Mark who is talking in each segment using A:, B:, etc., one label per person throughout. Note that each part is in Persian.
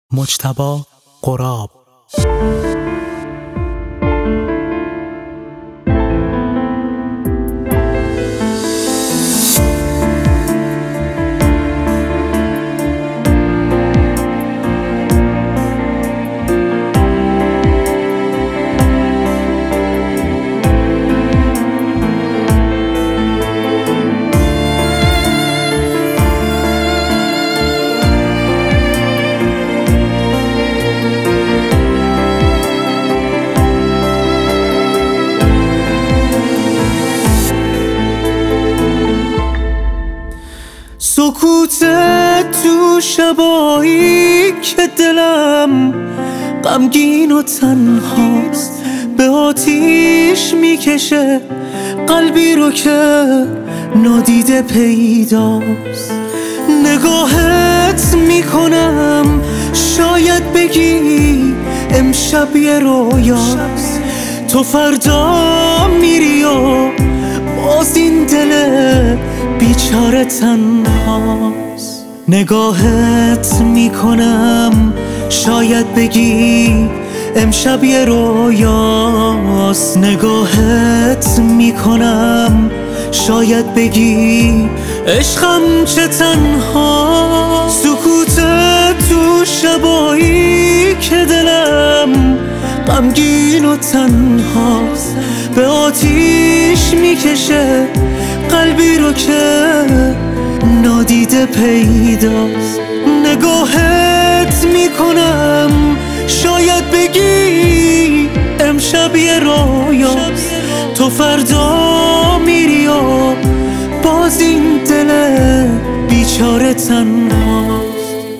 A: مجتبی غراب.
B: سکوت تو شبایی که دلم غمگین و تنهاست، به آتیش میکشه قلبی رو که نادیده پیداست. نگاهت میکنم شاید بگی امشب یه رویاست، تو فردا میری و باز این دل بیچاره تنهاست. نگاهت میکنم شاید بگی امشب یه رویاست، نگاهت میکنم شاید بگی عشقم چه تنها. سکوت تو شبایی که دلم غمگین و تنهاست، به آتیش میکشه قلبی رو که نادیده پیداست. نگاهت میکنم شاید بگی امشب یه رویاست، تو فردا میری و باز این دل بیچاره تنهاست.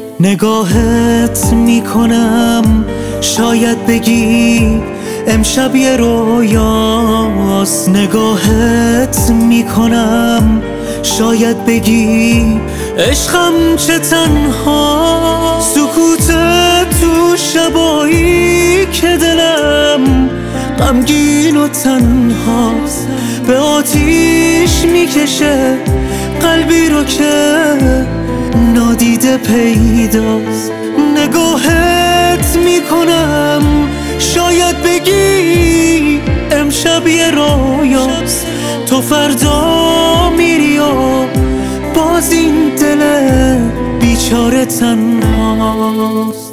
B: نگاهت میکنم شاید بگی امشب یه رویاست، نگاهت میکنم شاید بگی عشقم چه تنها. سکوت تو شبایی که دلم غمگین و تنهاست، به آتیش میکشه قلبی رو که نادیده پیداست. نگاهت میکنم شاید بگی امشب یه رویاست، تو فردا میری و باز این دل بیچاره تنهاست.